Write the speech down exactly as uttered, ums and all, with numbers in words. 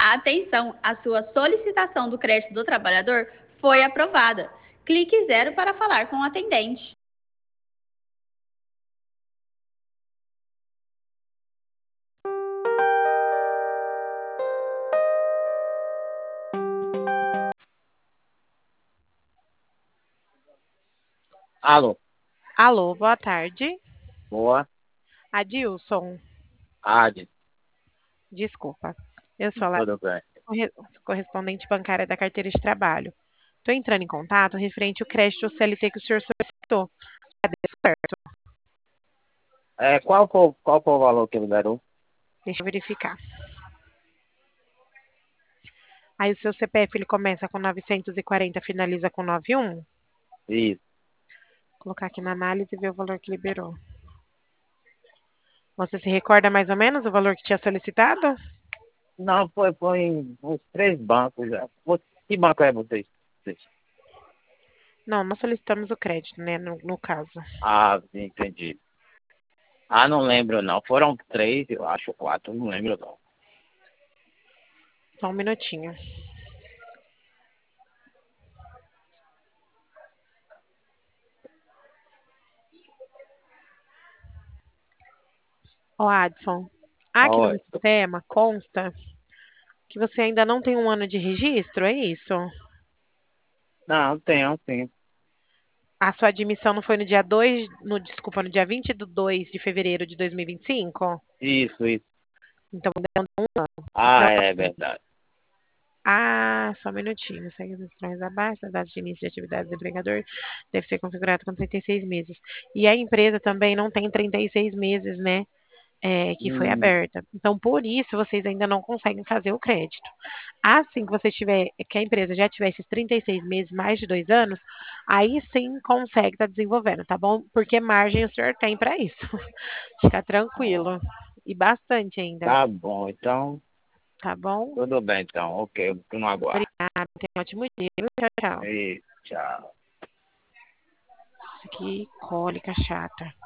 Atenção, a sua solicitação do crédito do trabalhador foi aprovada. Clique zero para falar com o atendente. Alô, Alô, boa tarde. boa Adilson, tarde, desculpa. Eu sou a Larissa, tudo bem? corre- correspondente bancária da carteira de trabalho. Estou entrando em contato referente ao crédito C L T que o senhor solicitou. Cadê o certo? É, qual foi, qual foi o valor que ele liberou? Deixa eu verificar. Aí o seu C P F ele começa com novecentos e quarenta, finaliza com noventa e um. Vou Isso. colocar aqui na análise e ver o valor que liberou. Você se recorda mais ou menos o valor que tinha solicitado? Não, foi, foi em uns três bancos já. Vo- Que banco é vocês? Vocês? Não, nós solicitamos o crédito, né, no, no caso. Ah, sim, entendi. Ah, não lembro não. Foram três, eu acho, quatro, não lembro não. Só um minutinho. Ó, Adson, aqui no Oi. meu sistema consta que você ainda não tem um ano de registro, é isso? Não, tem, tem. A sua admissão não foi no dia dois, no, desculpa, no dia vinte de dois de fevereiro de dois mil e vinte e cinco? Isso, isso. Então, deu um ano. Ah, é verdade. Ah, só um minutinho. Segue as instruções abaixo. A data de início de atividade do empregador deve ser configurada com trinta e seis meses. E a empresa também não tem trinta e seis meses, né? É, que foi Hum, aberta. Então, por isso, vocês ainda não conseguem fazer o crédito. Assim que você tiver, que a empresa já tiver esses trinta e seis meses, mais de dois anos, aí sim consegue estar desenvolvendo, tá bom? Porque margem o senhor tem para isso. Fica tranquilo. E bastante ainda, tá bom, então, tá bom? tudo bem então. Ok, eu fico no aguardo. Obrigada, tenha um ótimo dia. Viu? Tchau, tchau. E tchau. Isso aqui, cólica chata.